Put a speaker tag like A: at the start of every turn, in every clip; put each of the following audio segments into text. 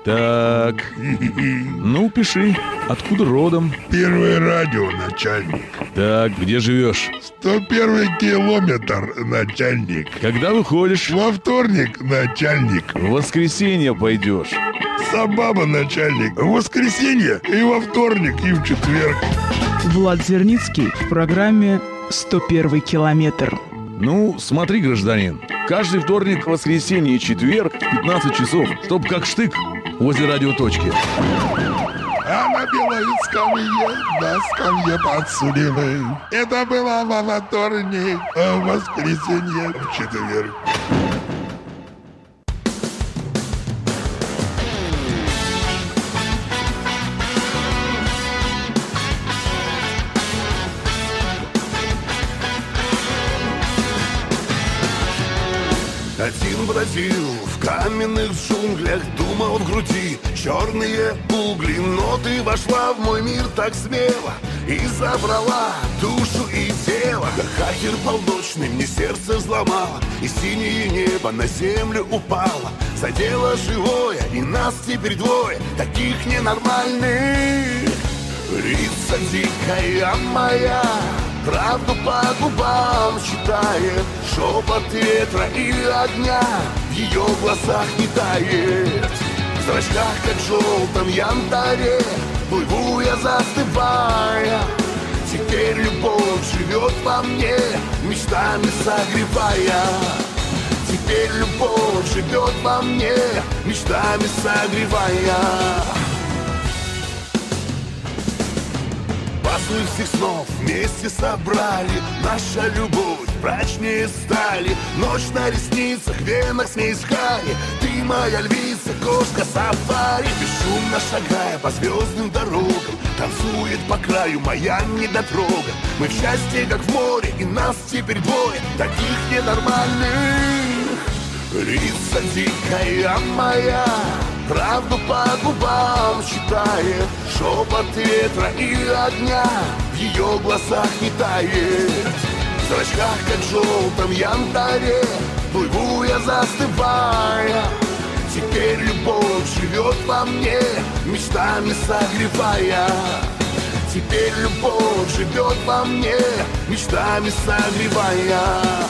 A: Так, ну пиши, откуда родом?
B: Первое радио, начальник.
A: Так, где живешь?
B: 101 километр, начальник.
A: Когда выходишь?
B: Во вторник, начальник.
A: В воскресенье пойдешь.
B: Сабаба, начальник. В воскресенье и во вторник, и в четверг.
C: Влад Зерницкий в программе «101 километр».
A: Ну, смотри, гражданин, каждый вторник, воскресенье и четверг в 15 часов, чтоб как штык возле радиоточки.
B: А на белой скамье, на скамье подсудимый. Это было во вторник, а в воскресенье, в четверг.
D: Один бродил в каменных джунглях, думал в груди черные угли. Но ты вошла в мой мир так смело и забрала душу и тело. Хакер полночный мне сердце взломало, и синее небо на землю упало. Задело живое, и нас теперь двое, таких ненормальных. Рица дикая моя, правду по губам читает, шепот ветра и огня в ее глазах не тает. В зрачках, как в желтом янтаре, плыву я, застывая. Теперь любовь живет во мне, мечтами согревая. Теперь любовь живет во мне, мечтами согревая. Пазлы всех снов вместе собрали, наша любовь прочнее стали. Ночь на ресницах, венах смесь хари, ты моя львица, кошка сафари. Бесшумно шагая по звездным дорогам, танцует по краю моя недотрога. Мы в счастье, как в море, и нас теперь двое, таких ненормальных. Рица дикая моя, правду по губам читает, шепот ветра и огня в ее глазах не тает. В зрачках, как в желтом янтаре, плыву я, застывая. Теперь любовь живет во мне, мечтами согревая. Теперь любовь живет во мне, мечтами согревая.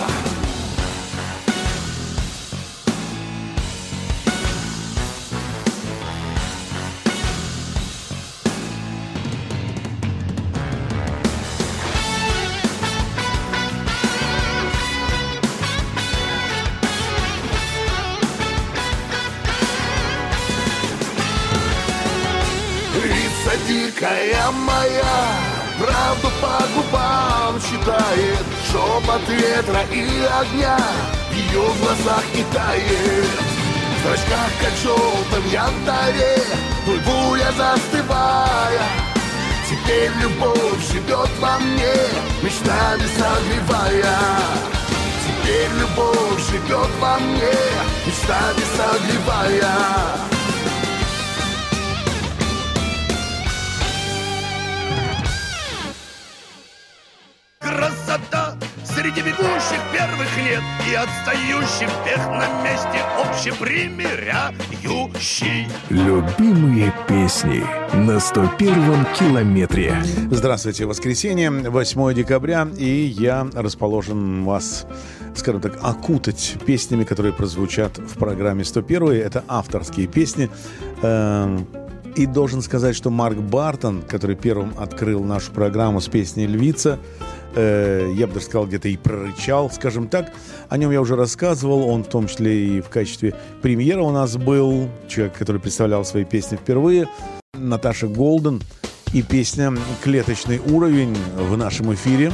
D: Дикая моя, правду по губам читает, шепот ветра и огня в ее глазах не тает. В зрачках, как в желтом янтаре, плыву я, застывая. Теперь любовь живет во мне, мечтами согревая. Теперь любовь живет во мне, мечтами согревая.
E: Красота среди бегущих первых лет и отстающих тех на месте общепримиряющий.
F: Любимые песни на 101-м километре.
G: Здравствуйте, воскресенье, 8 декабря, и я расположен вас, скажем так, окутать песнями, которые прозвучат в программе 101. Это авторские песни. И должен сказать, что Марк Бартон, который первым открыл нашу программу с песней «Львица», я бы даже сказал, где-то и прорычал, скажем так. О нем я уже рассказывал. Он в том числе и в качестве премьера у нас был. Человек, который представлял свои песни впервые. Наташа Голден. И песня «Клеточный уровень» в нашем эфире.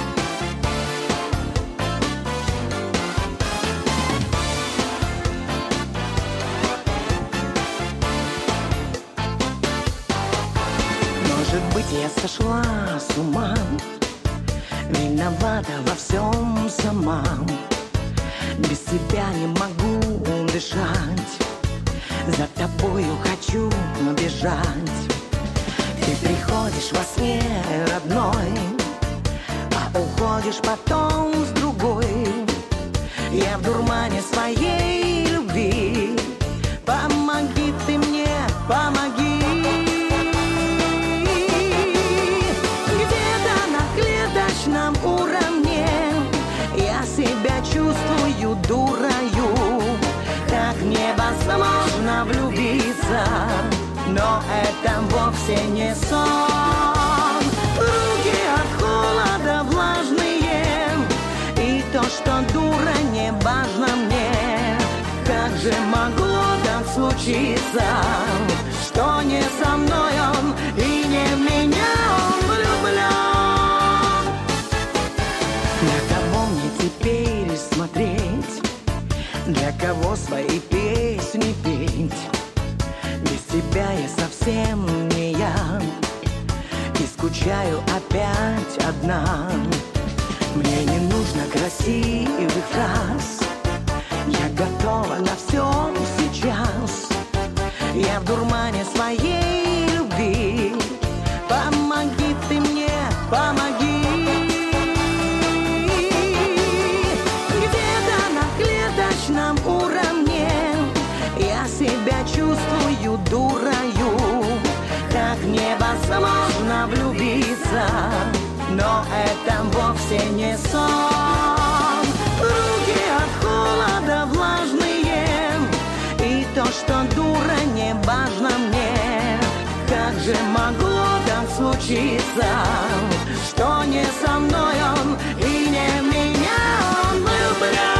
H: Может быть, я сошла с ума, виновата во всем сама. Без тебя не могу дышать, за тобою хочу бежать. Ты приходишь во сне родной, а уходишь потом с другой. Я в дурмане своей любви, помоги ты мне невозможно влюбиться, но это вовсе не сон. Руки от холода влажные, и то, что дура, не важно мне. Как же могло так случиться, что не со мной он и не в меня он влюблен? На кого мне теперь смотреть, для кого свои песни петь? Без тебя я совсем не я, и скучаю опять одна. Мне не нужно красивых фраз, я готова на все сейчас. Я в дурмане своей любви. Помоги ты мне, помоги. Где-то на клеточном уровне я себя чувствую дурою. Так невозможно влюбиться, но это вовсе не сон. Руки от холода влажные, и то, что дура, не важно мне. Как же могло так случиться, что не со мной он и не в меня он влюблен?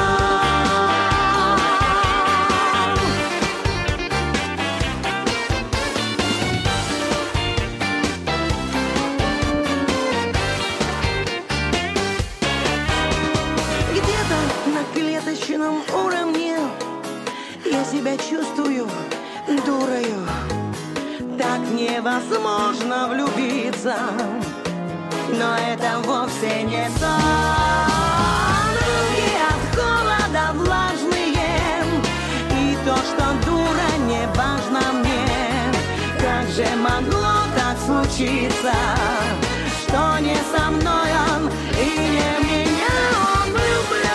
H: Уровне я себя чувствую дурою. Так невозможно влюбиться, но это вовсе не сон. Руки от холода влажные, и то, что дура, не важно мне. Как же могло так случиться, что не со мной он и не в меня он влюблен?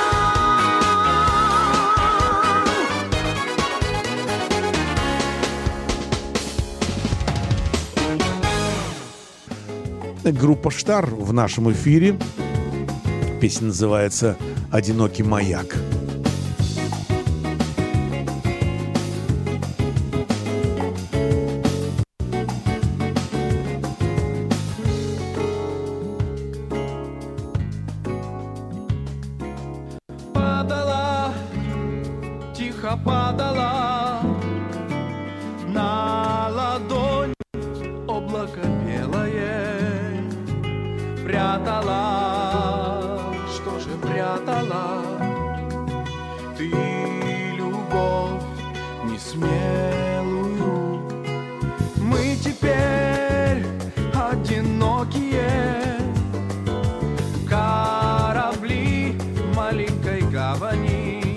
G: Группа «Штар» в нашем эфире. Песня называется «Одинокий маяк».
I: Падала, тихо падала на ладонь облако белое. Прятала, что же прятала ты любовь несмелую? Мы теперь одинокие корабли маленькой гавани,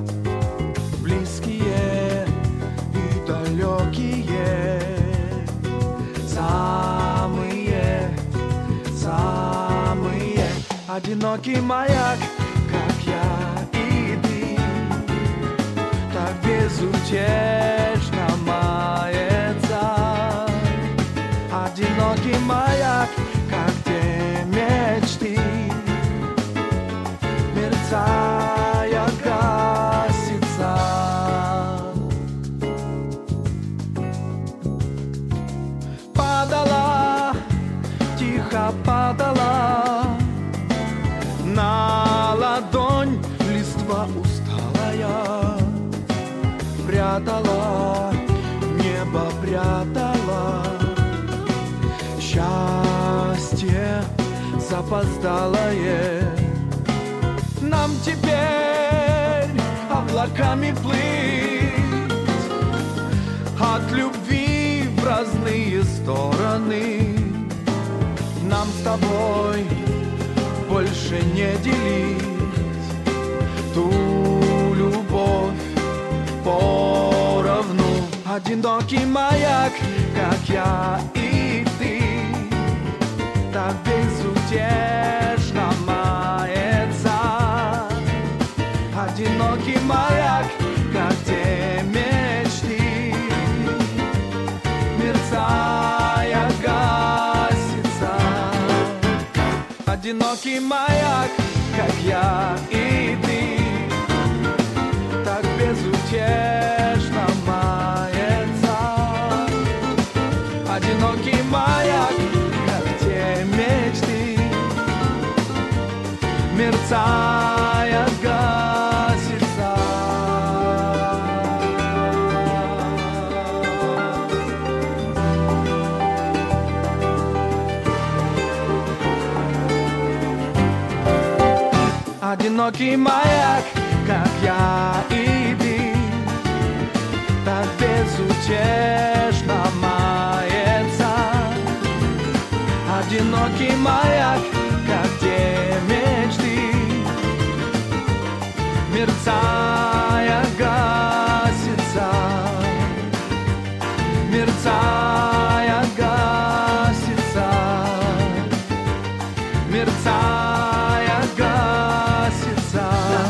I: близкие и далекие, самые одинокий маяк, как я и ты, так безутешно мается. Одинокий маяк, как те мечты, мерцая гасится. Падала, тихо падала на ладонь листва усталая. Прятала, небо прятала, счастье запоздалое. Нам теперь облаками плыть от любви в разные стороны. Нам с тобой больше не делить ту любовь поровну. Одинокий маяк, как я и ты, так безутешно мается. Одинокий маяк, как те мечты, мерцая гасится. Одинокий маяк, как я и ты, так безутешно мается. Одинокий маяк, как я и ты, так безутешно мается. Одинокий маяк, как те мечты, мерцая гасится, мерцая гасится, мерцая гасится.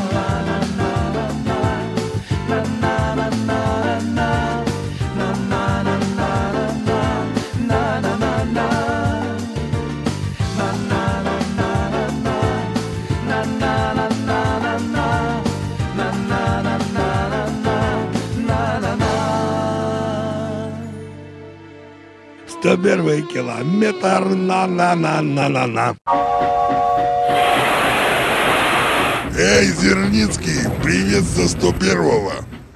B: Сто первый километр, на-на-на-на-на-на. Эй, Зерницкий, привет со 101-го.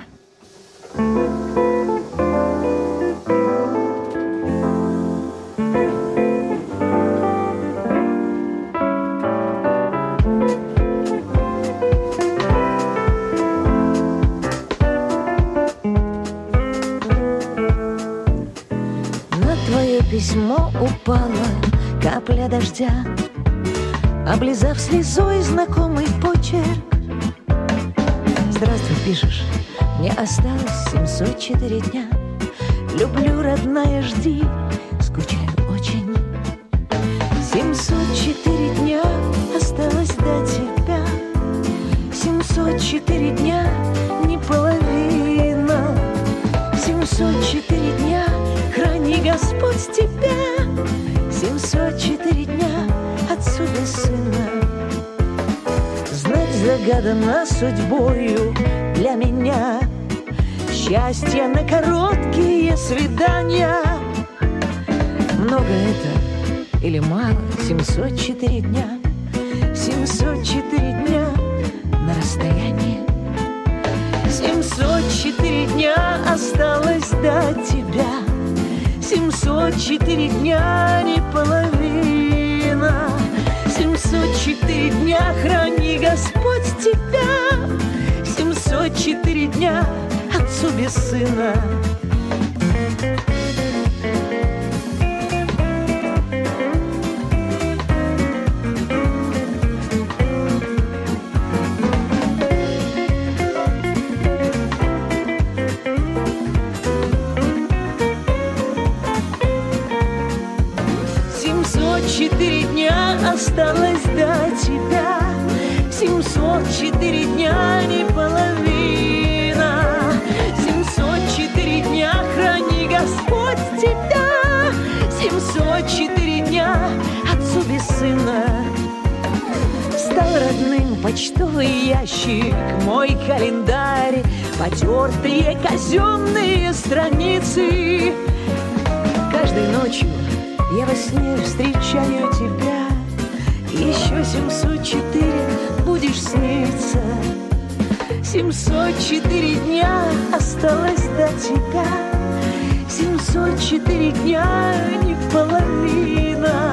J: Письмо упало, капля дождя, облизав слезой знакомый почерк. Здравствуй, пишешь, мне осталось 704 дня. Люблю, родная, жди, скучаю очень. 704 дня осталось до тебя. 704 дня, не половина. 704 дня, храни Господь тебя. 704 дня, отцу без сына. Знать загадано судьбою для меня. Счастье на короткие свидания. Много это или мало? 704 дня. 704 дня на расстоянии. 704 дня осталось до тебя. 704 дня, не половина. 704 дня, храни Господь тебя. 704 дня, отцу без сына. Осталось до тебя. 704 дня, не половина. 704 дня, храни Господь тебя. 704 дня, отцу без сына. Стал родным почтовый ящик, мой календарь, потертые казенные страницы. Каждой ночью я во сне встречаю тебя. Еще 704 будешь сниться. 704 дня осталось до тебя. 704 дня, не половина.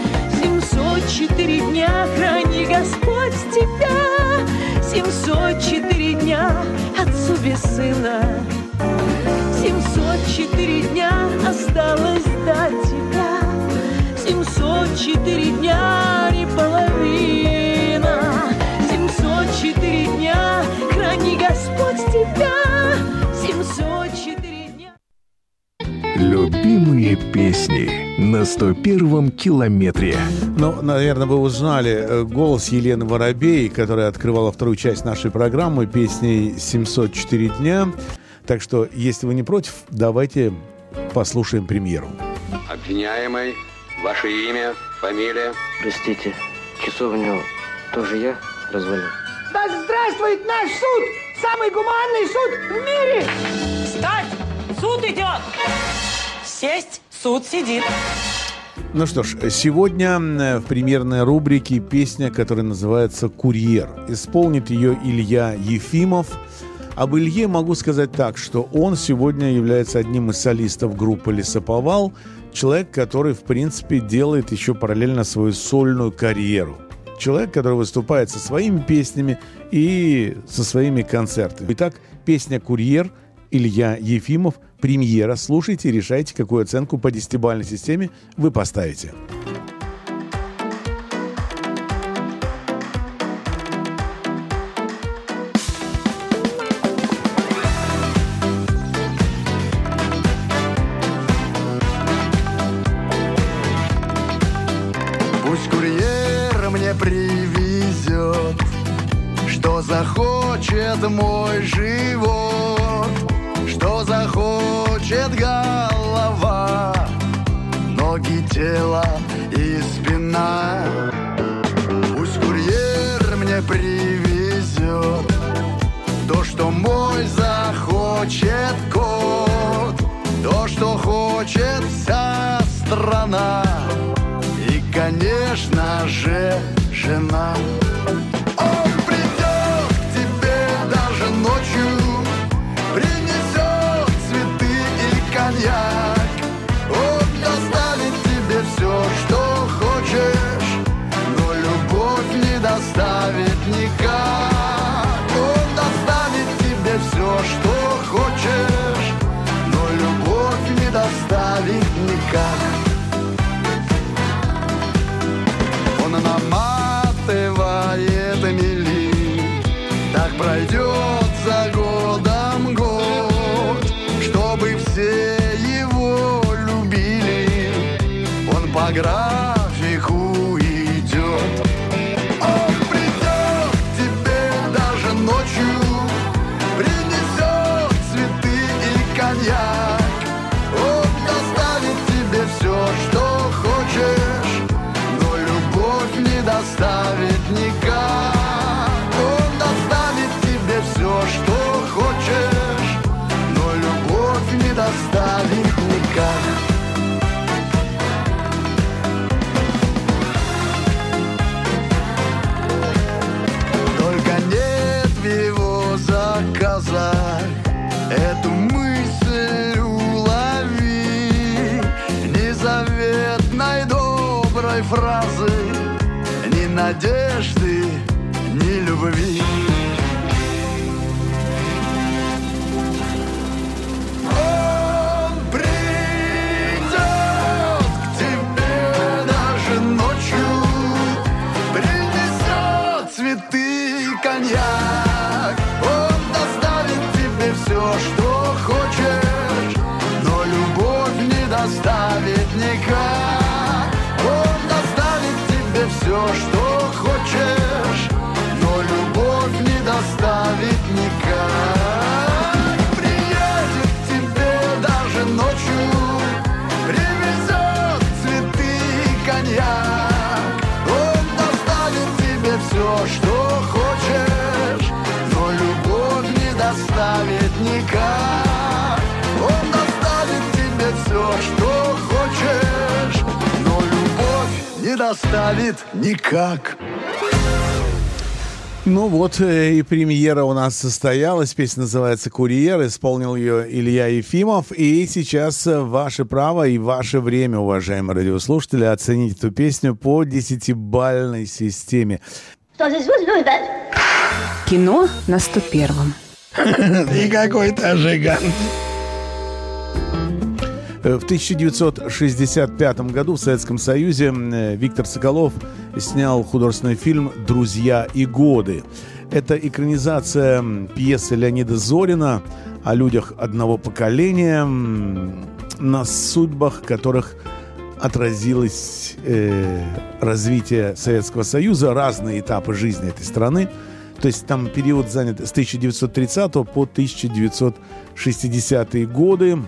J: 704 дня, храни Господь тебя. 704 дня, отцу без сына. 704 дня осталось до тебя. 704 дня, не половина. 704 дня, храни Господь тебя. 704 дня.
F: Любимые песни на 101-м километре.
G: Ну, наверное, вы узнали голос Елены Воробей, которая открывала вторую часть нашей программы песней «704 дня». Так что, если вы не против, давайте послушаем премьеру.
K: Обвиняемый, ваше имя, фамилия?
L: Простите, часовню тоже я развалил?
M: Да здравствует наш суд! Самый гуманный суд в мире!
N: Встать! Суд идет! Сесть! Суд сидит!
G: Ну что ж, сегодня в премьерной рубрике песня, которая называется «Курьер». Исполнит ее Илья Ефимов. Об Илье могу сказать так, что он сегодня является одним из солистов группы «Лесоповал», человек, который, в принципе, делает еще параллельно свою сольную карьеру. человек, который выступает со своими песнями и со своими концертами. Итак, песня «Курьер», Илья Ефимов, премьера. Слушайте и решайте, какую оценку по 10-бальной системе вы поставите.
D: Пусть курьер мне привезет, что захочет мой живот, что захочет голова, ноги, тело и спина. Пусть курьер мне привезет то, что мой захочет кот, то, что хочет вся страна. И, конечно же, жена. Он придет к тебе даже ночью, принесет цветы и коньяк. Он доставит тебе все, что хочешь, но любовь не доставит никак. Он доставит тебе все, что хочешь, но любовь не доставит никак. Он наматывает мили, так пройдет за годом год, чтобы все его любили. Он по графику идет. Он придет к тебе даже ночью, принесет цветы и коньяк. Он доставит тебе все, что хочешь, не доставит никак. Он доставит тебе все, что хочешь, но любовь не доставит никак. Только нет в его заказах эту мысль улови, ни заветной доброй фразы, ни надежды, ни любви. Он придет к тебе даже ночью, принесет цветы и коньяк. Он доставит тебе все, что хочешь, но любовь не доставит никак. Он доставит тебе все, что хочешь, но любовь не доставит никак. Приедет к тебе даже ночью, привезет цветы и коньяк. Он доставит тебе все, что хочешь, но любовь не доставит никак. Он доставит тебе все, что хочешь, но любовь не доставит никак.
G: Ну вот и премьера у нас состоялась. Песня называется «Курьер». Исполнил ее Илья Ефимов. И сейчас ваше право и ваше время, уважаемые радиослушатели, оценить эту песню по 10-бальной системе.
C: Кино на 101-м.
B: И какой-то жигант.
G: В 1965 году в Советском Союзе Виктор Соколов снял художественный фильм «Друзья и годы». Это экранизация пьесы Леонида Зорина о людях одного поколения, на судьбах которых отразилось развитие Советского Союза, разные этапы жизни этой страны. То есть там период занят с 1930 по 1960-е годы.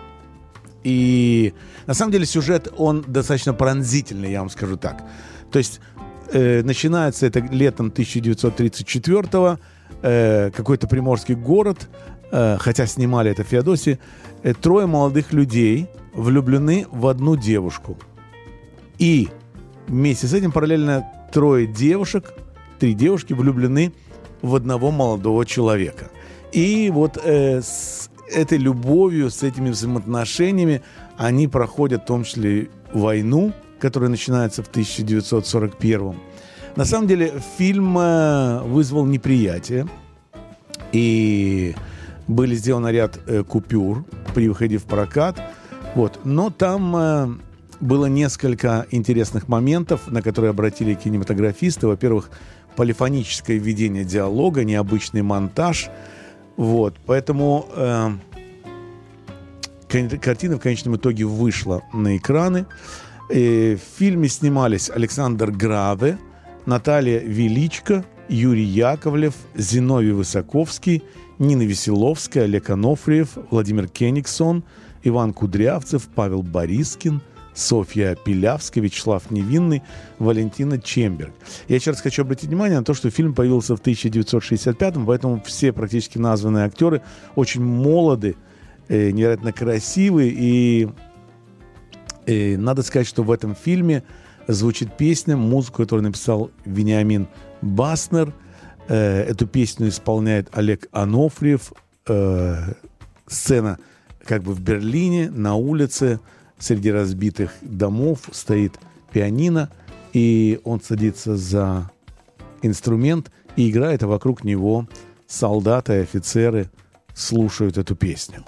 G: И на самом деле сюжет, он достаточно пронзительный, я вам скажу так. То есть начинается это летом 1934-го, какой-то приморский город, хотя снимали это в Феодосии, трое молодых людей влюблены в одну девушку. И вместе с этим параллельно три девушки влюблены в одного молодого человека. И вот с этой любовью, с этими взаимоотношениями они проходят в том числе войну, которая начинается в 1941-м. На самом деле фильм вызвал неприятие, и были сделаны ряд купюр при выходе в прокат. Вот. Но там было несколько интересных моментов, на которые обратили кинематографисты. Во-первых, полифоническое введение диалога, необычный монтаж. Вот. Поэтому картина в конечном итоге вышла на экраны. В фильме снимались Александр Граве, Наталья Величко, Юрий Яковлев, Зиновий Высоковский, Нина Веселовская, Олег Анофриев, Владимир Кенигсон, Иван Кудрявцев, Павел Борискин, Софья Пилявская, Вячеслав Невинный, Валентина Чемберг. Я еще раз хочу обратить внимание на то, что фильм появился в 1965-м, поэтому все практически названные актеры очень молоды, невероятно красивые, и надо сказать, что в этом фильме звучит песня, музыку, которую написал Вениамин Баснер. Эту песню исполняет Олег Анофриев. Сцена как бы в Берлине, на улице, среди разбитых домов стоит пианино, и он садится за инструмент и играет, а вокруг него солдаты и офицеры слушают эту песню.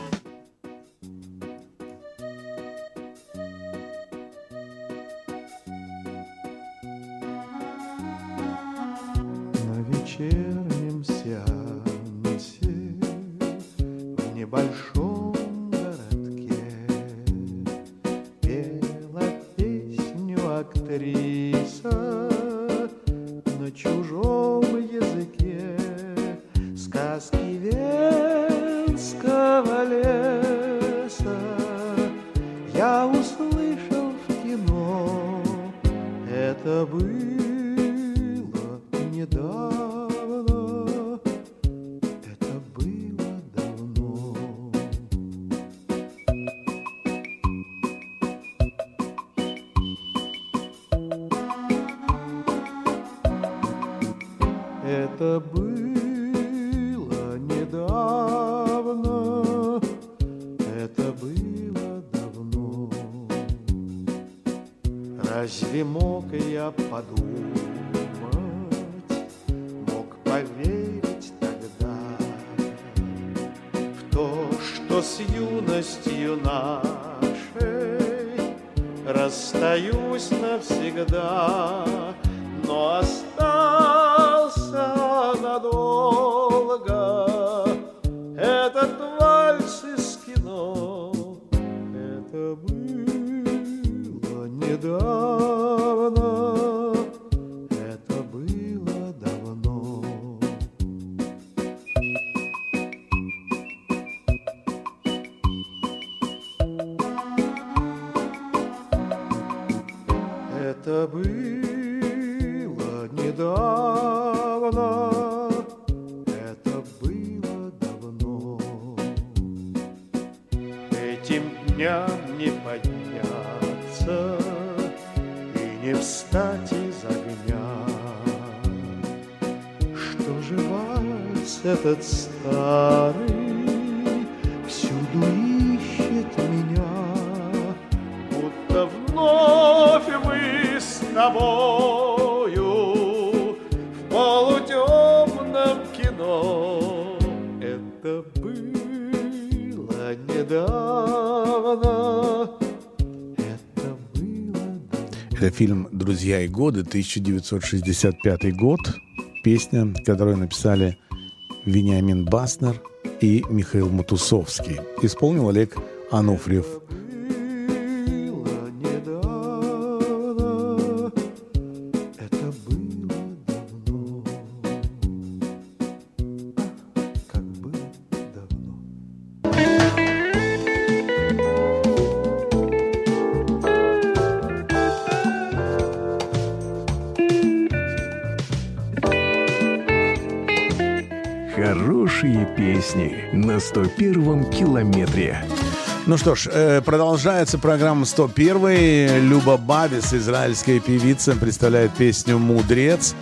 O: Вечернем сеансе в небольшом городке пела песню актриса на чужом языке, сказки Венского леса я услышал в кино. Это было недавно, это было давно. Это было недавно, это было давно. Разве мог я подумать, поверить тогда в то, что с юностью нашей расстаюсь навсегда, но остался надолго этот вальс из кино. Это было недавно, это было давно. Это было недавно, это было давно. Этим дням не подняться и не встать из огня. Что же вальс этот старый всюду ищет меня, будто вновь мы с тобою в полутемном кино. Это было недавно, это было давно.
G: Это фильм «Друзья и годы», 1965 год. Песня, которую написали Вениамин Баснер и Михаил Матусовский. Исполнил Олег Анофриев.
F: Хорошие песни на 101-м километре.
G: Ну что ж, продолжается программа 101. Люба Бабис, израильская певица, представляет песню «Мудрец».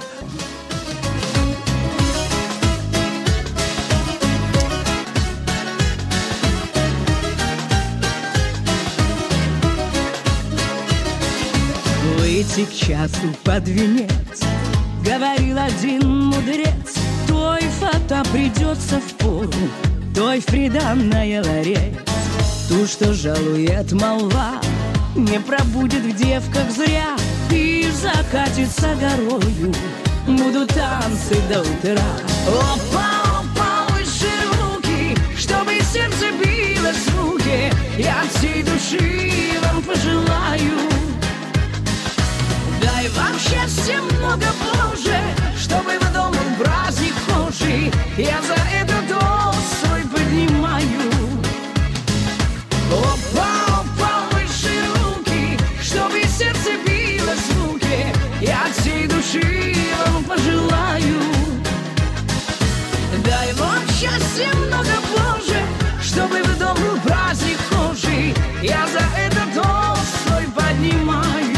P: Выйти к часу под венец, Говорил один мудрец, той фата придется в пору, той в приданное ларец. Ту, что жалует молва, не пробудет в девках зря и закатится горою. Будут танцы до утра. Опа, опа, выше руки, чтобы сердце било звуки. Я от всей души вам пожелаю. Дай вам счастья много, Боже, чтобы в дом был праздник Божий. Я за это тост свой поднимаю. Опа, опа, выше руки, чтобы сердце било звуки. Я от всей души вам пожелаю. Дай вам счастья много, Боже, чтобы в дом был праздник Божий. Я за это тост свой поднимаю.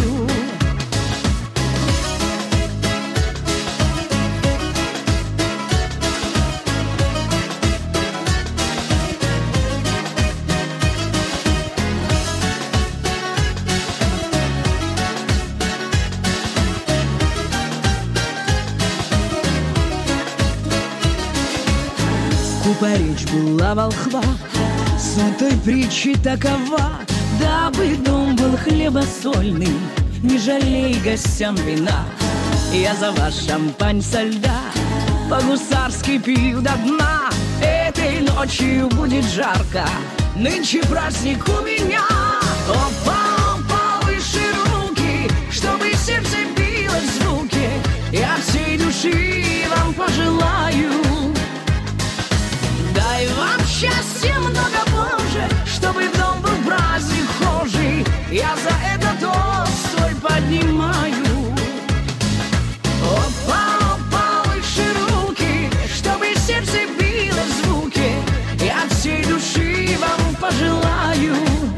P: Речь была волхва, суть той притчи такова: дабы дом был хлебосольный, не жалей гостям вина. Я за вас шампань со льда по-гусарски пью до дна. Этой ночью будет жарко, нынче праздник у меня. Опа, опа, выше руки, чтобы сердце било звуки. Я всей души вам пожелаю. Дай вам счастья много, Боже, чтобы в дом был праздник Божий. Я за это тост свой поднимаю. Опа, опа, выше руки, чтобы сердце било звуки. Я от всей души вам пожелаю.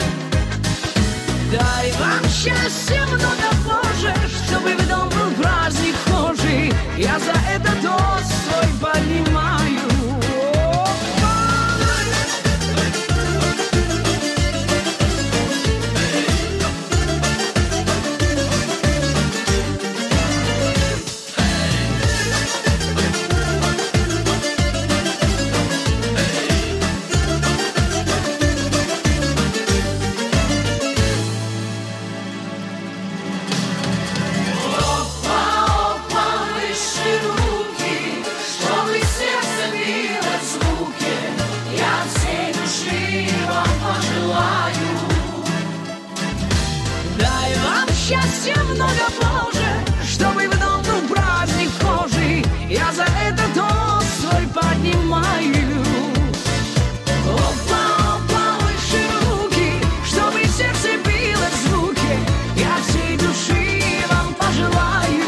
P: Дай вам счастья много, Боже, чтобы в дом был праздник Божий. Я за это тост свой поднимаю. Счастья много, Боже, чтобы в дом был праздник Божий. Я за это тост свой поднимаю. Опа, опа, выше руки, чтобы сердце било звуки. Я всей души вам пожелаю.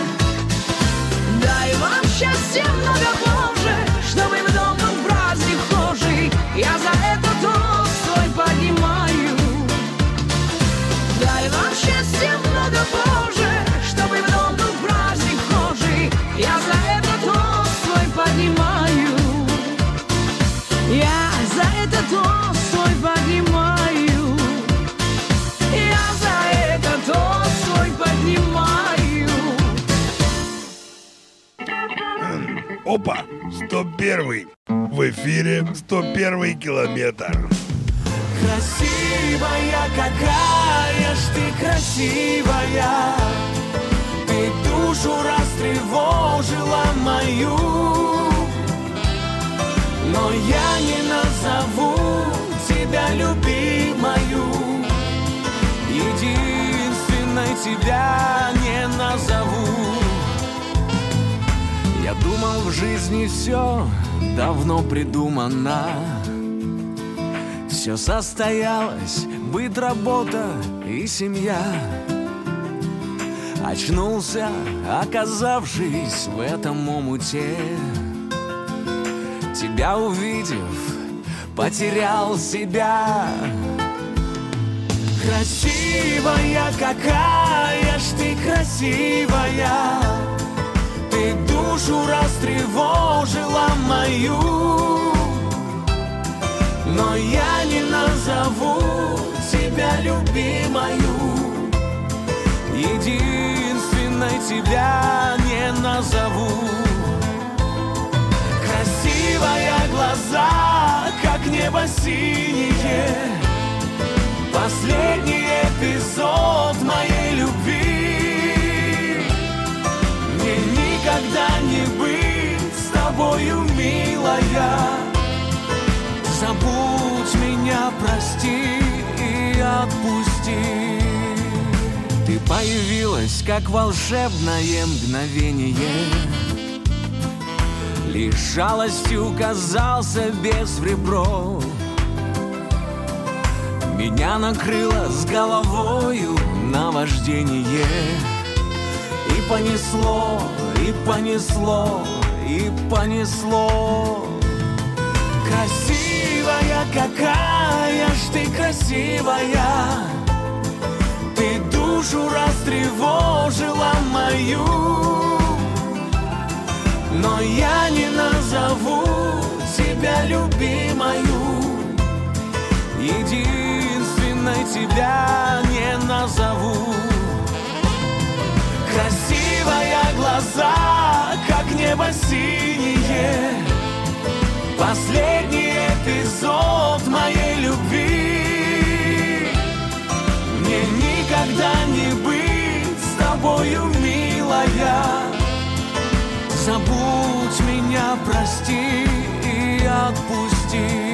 P: Дай вам счастья много, Боже, чтобы в дом был праздник Божий. Я за это тост свой поднимаю. Дай вам счастья много, Боже, чтобы в дом был праздник Божий. Я за это тост свой поднимаю. Я за это тост свой поднимаю. Я за это тост свой поднимаю.
B: Опа, 101-й. В эфире 101-й километр.
I: Красивая, какая ж ты красивая, ты душу растревожила мою, но я не назову тебя любимою, единственной тебя не назову. Я думал, в жизни все давно придумано, все состоялось, быт, работа и семья. Очнулся, оказавшись в этом омуте. Тебя увидев, потерял себя. Красивая, какая ж ты красивая, ты душу растревожила мою, но я не назову тебя любимою, единственной тебя не глаза, как небо синее. Последний эпизод моей любви. Мне никогда не быть с тобою, милая. Забудь меня, прости и отпусти. Ты появилась, как волшебное мгновение. Лишь жалостью казался без в ребро. Меня накрыло с головою наваждение. И понесло, и понесло, и понесло. Красивая, какая ж ты красивая. Ты душу растревожила мою. Но я не назову тебя любимою. Единственной тебя не назову. Красивая глаза, как небо синее. Последний эпизод моей любви. Мне никогда не быть с тобою, милая. Забудь меня, прости и отпусти.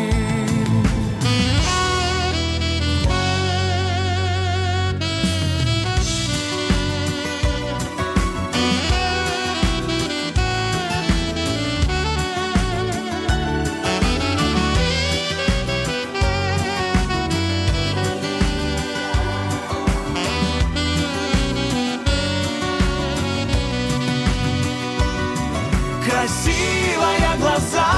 I: Красивая глаза,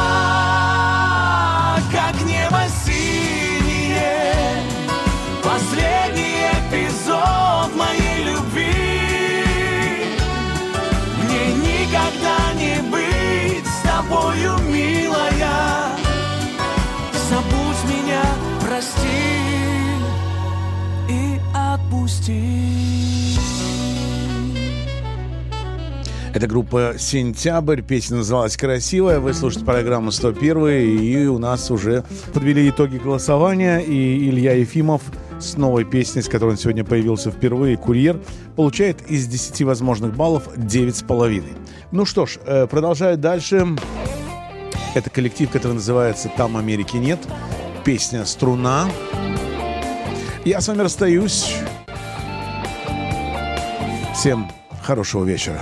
I: как небо синее. Последний эпизод моей любви. Мне никогда не быть с тобою, милая. Забудь меня, прости и отпусти.
G: Это группа «Сентябрь», песня называлась «Красивая». Вы слушаете программу «101», и у нас уже подвели итоги голосования, и Илья Ефимов с новой песней, с которой он сегодня появился впервые, «Курьер», получает из 10 возможных баллов 9,5. Ну что ж, продолжаю дальше. Это коллектив, который называется «Там Америки нет». Песня «Струна». Я с вами расстаюсь. Всем хорошего вечера.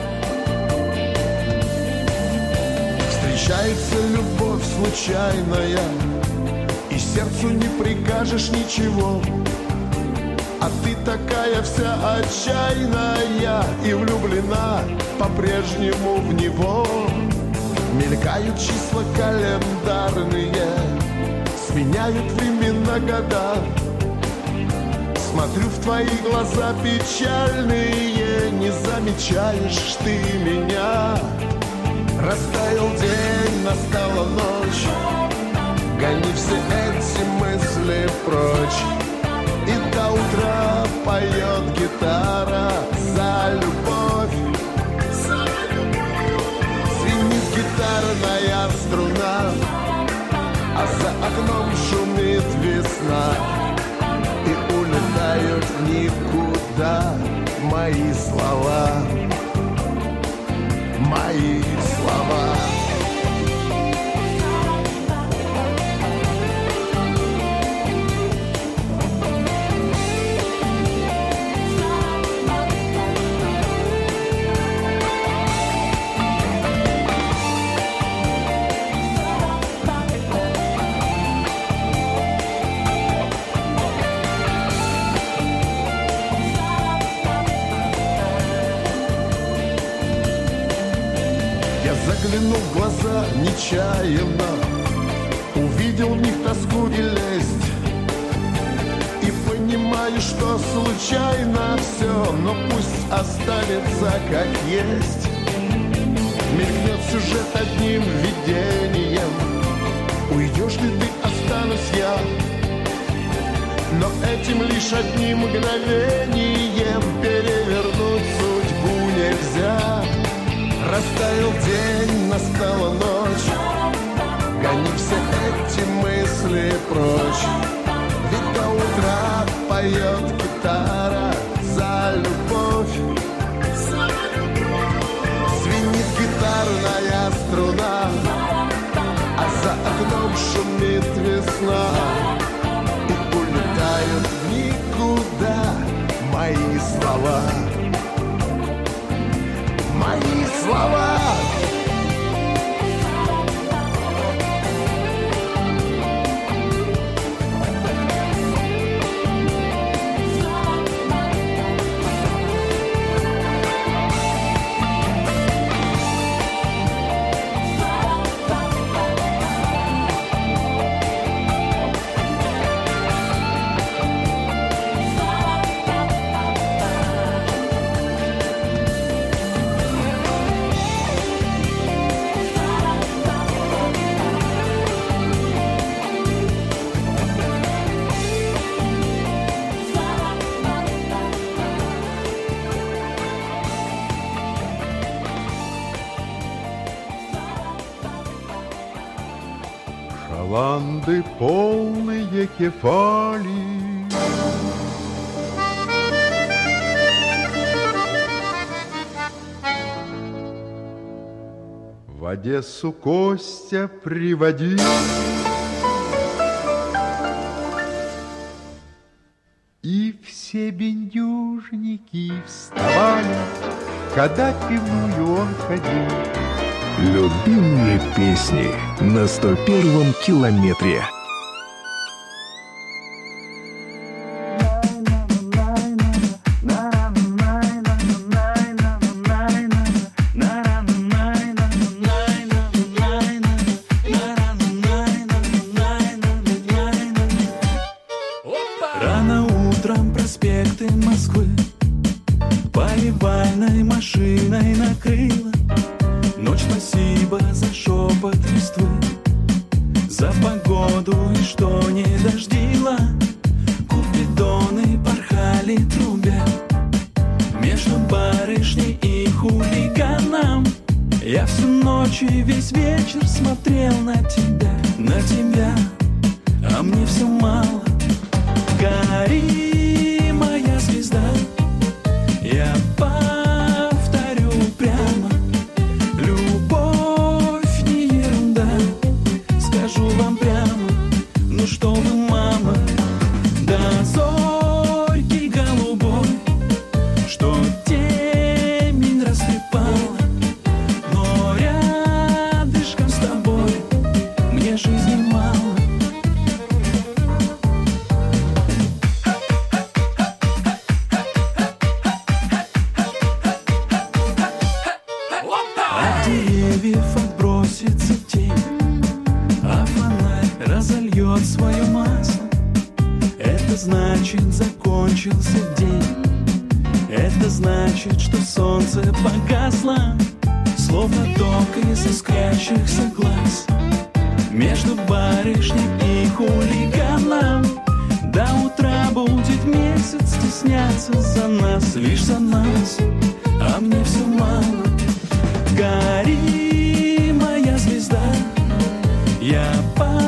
D: Встречается любовь случайная, и сердцу не прикажешь ничего. А ты такая вся отчаянная и влюблена по-прежнему в него. Мелькают числа календарные, сменяют времена года. Смотрю в твои глаза печальные, не замечаешь ты меня. Растаял день, настала ночь, гони все эти мысли прочь. И до утра поет гитара за любовь. Звенит гитарная струна, а за окном шумит весна. И улетают в никуда мои слова. Мои слова. Заглянув в глаза нечаянно, увидел в них тоску и лесть. И понимаю, что случайно все, но пусть останется как есть. Мелькнет сюжет одним видением, уйдешь ли ты, останусь я. Но этим лишь одним мгновением перевернуть судьбу нельзя. Растаял день, настала ночь, гони все эти мысли прочь. Ведь до утра поет гитара за любовь. Звенит гитарная струна, а за окном шумит весна. И улетают в никуда мои слова. Мои слова.
O: Шаланды полные кефали, в Одессу Костя приводил. И все бендюжники вставали, когда в пивную он ходил.
F: Любимые песни на 101-м километре.
I: Рано утром проспекты Москвы поливальной машиной накрыла. Ночь, спасибо за шепот листвы, за погоду и что не дождила. Купидоны порхали трубя между барышней и хулиганом. Я всю ночь и весь вечер смотрел на тебя, а мне все мало. Гори, моя звезда, я повторю прямо. Любовь не ерунда, скажу вам прямо. Ну что вы, мама, до зорьки голубой, что темень растрепала, но рядышком с тобой мне жизни мало. Отбросится тень, а фонарь разольет свое масло. Это значит, закончился день. Это значит, что солнце погасло, словно ток из искрящихся глаз. Между барышней и хулиганом до утра будет месяц стесняться за нас, лишь за нас, а мне все мало. Гори, моя звезда, я